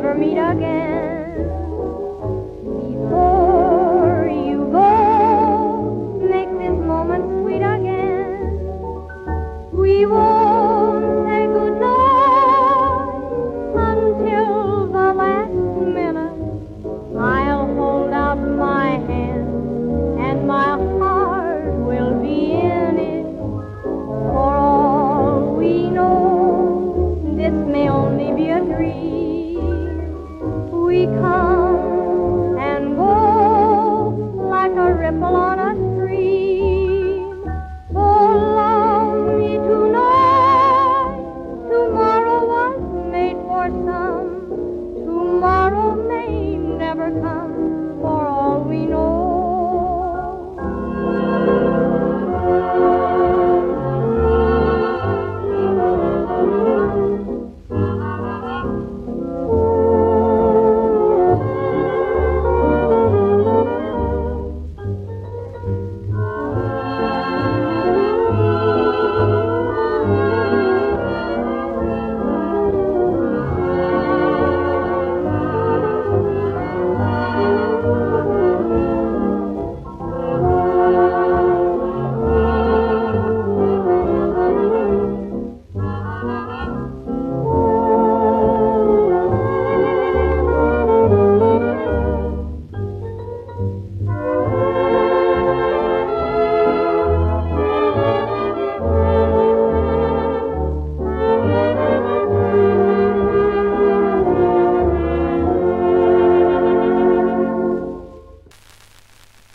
never meet again. Before you go, make this moment sweet again. We won't say goodnight until the last minute. I'll hold out my hand and my heart will be in it. For all we know, this may only be a dream. We come